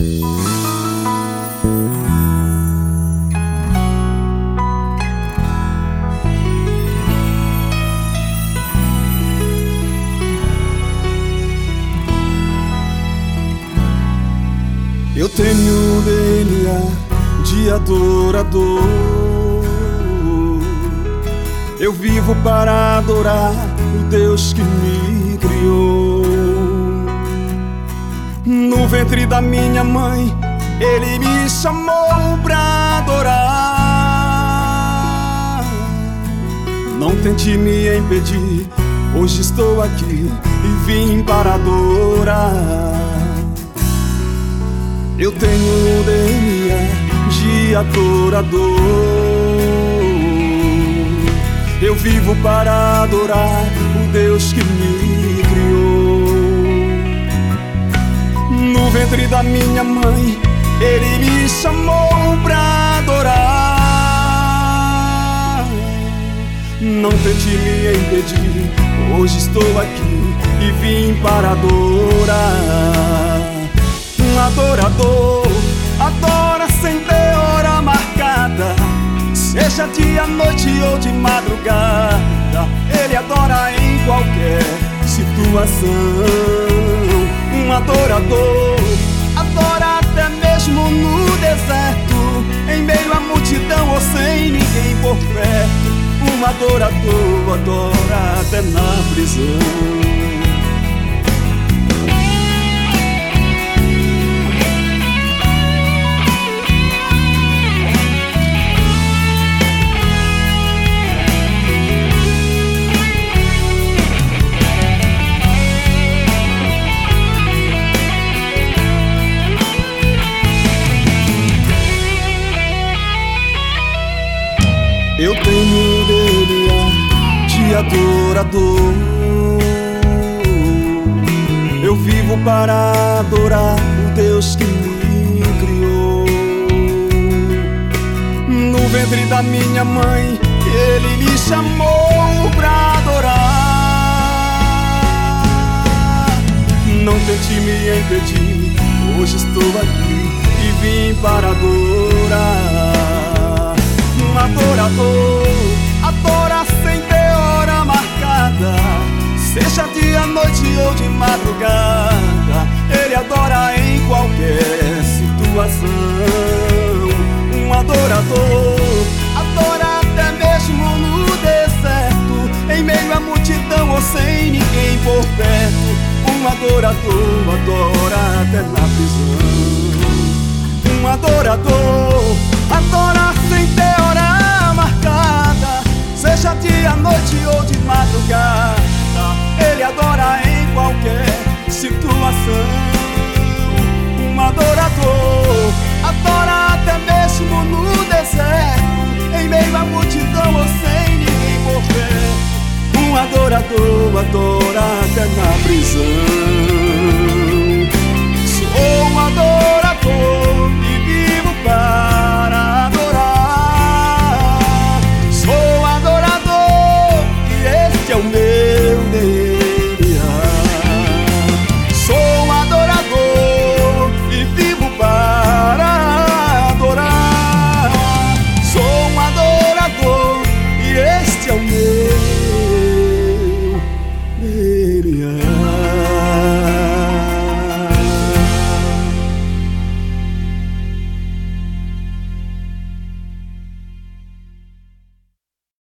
Eu tenho DNA de adorador. Eu vivo para adorar o Deus que me criou. No ventre da minha mãe, Ele me chamou pra adorar. Não tente me impedir, hoje estou aqui e vim para adorar. Eu tenho um DNA de adorador. Eu vivo para adorar o Deus que me criou. No ventre da minha mãe, Ele me chamou pra adorar. Não tente me impedir, hoje estou aqui e vim para adorar. Um adorador adora sem ter hora marcada, seja dia, noite ou de madrugada. Ele adora em qualquer situação. Um adorador adora até mesmo no deserto, em meio à multidão ou sem ninguém por perto. Um adorador adora até na prisão. Eu tenho DNA de adorador. Eu vivo para adorar o Deus que me criou. No ventre da minha mãe, Ele me chamou pra adorar. Não tente me impedir, hoje estou aqui e vim para adorar. Um adorador adora sem ter hora marcada, seja dia, noite ou de madrugada. Ele adora em qualquer situação. Um adorador adora até mesmo no deserto, em meio à multidão ou sem ninguém por perto. Um adorador adora até na prisão. Um adorador adora sem ter hora marcada, seja dia, noite ou de madrugada. Ele adora em qualquer situação. Um adorador adora até mesmo no deserto, em meio à multidão ou sem ninguém por perto. Um adorador adora até na prisão.